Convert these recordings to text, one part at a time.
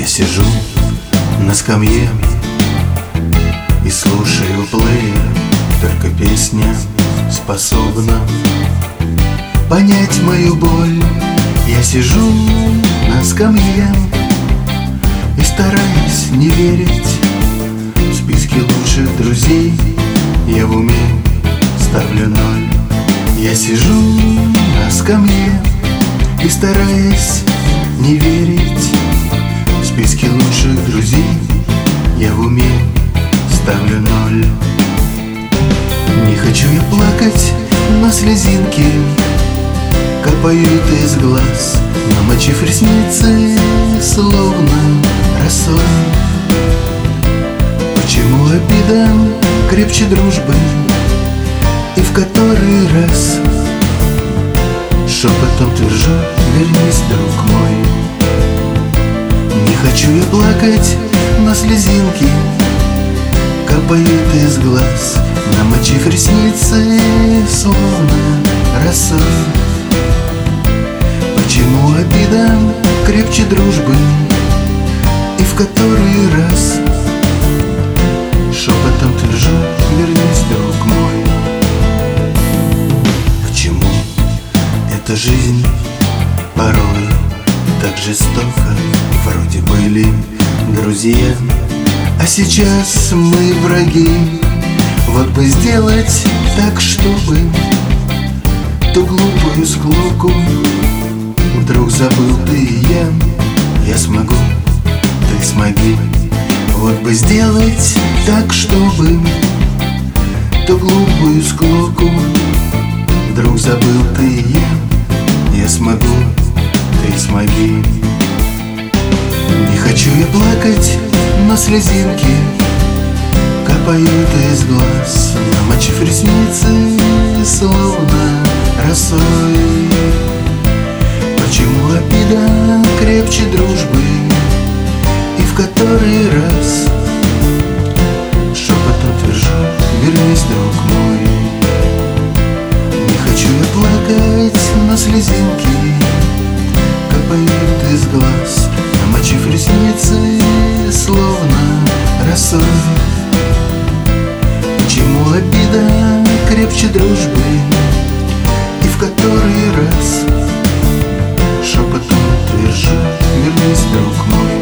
Я сижу на скамье и слушаю плеер. Только песня способна понять мою боль. Я сижу на скамье и стараюсь не верить. В списке лучших друзей я в уме ставлю 0. Я сижу на скамье и стараюсь не верить. В списке лучших друзей я в уме ставлю 0. Не хочу я плакать, но слезинки капают из глаз, намочив ресницы, словно росой. Почему обида крепче дружбы? И в который раз шепотом твержу: вернись, друг мой. Не хочу я плакать, но слезинки капают из глаз, намочив ресницы, словно росой. Почему обида крепче дружбы? И в который раз шепотом твержу: вернись, друг мой. К чему эта жизнь порой так жестоко? Вроде были друзья, а сейчас мы враги. Вот бы сделать так, чтобы ту глупую склоку вдруг забыл ты и я смогу, ты смоги. Вот бы сделать так, чтобы ту глупую склоку вдруг забыл ты и я смогу, ты смоги. Не хочу я плакать, но слезинки капают из глаз, намочив ресницы, словно росой. Почему обида крепче дружбы? И в который раз шепотом твержу: вернись, друг мой. Не хочу я плакать, но слезинки капают из глаз, намочив ресницы, словно росой. Почему обида крепче дружбы? И в который раз шепотом твержу: вернись, друг мой.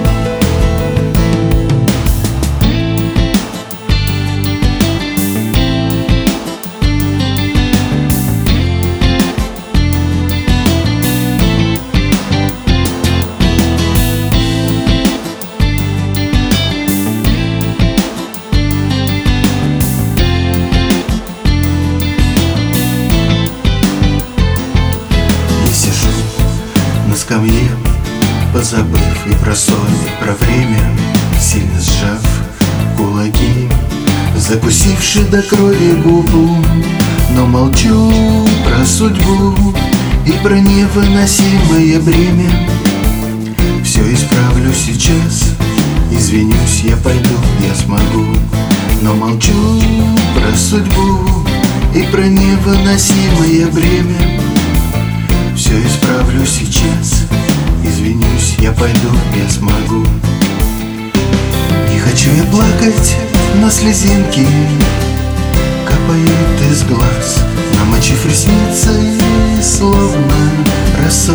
На скамье, позабыв и про сон, про время, сильно сжав кулаки, закусивши до крови губу, но молчу про судьбу и про невыносимое бремя. Все исправлю сейчас, извинюсь, я пойду, я смогу, но молчу про судьбу и про невыносимое бремя. Все исправлю сейчас, извинюсь, я пойду, я смогу. Не хочу я плакать, но слезинки капают из глаз, намочив ресницы, словно росой.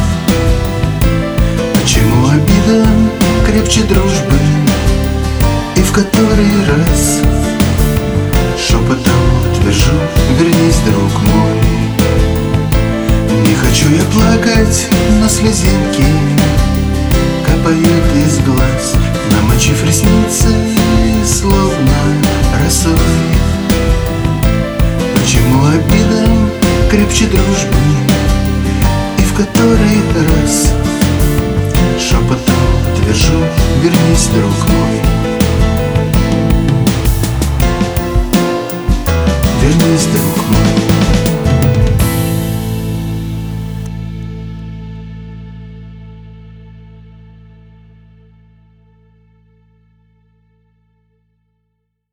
Почему обида крепче дружбы? И в который раз шепотом твержу: вернись, друг мой. Не хочу я плакать, но слезинки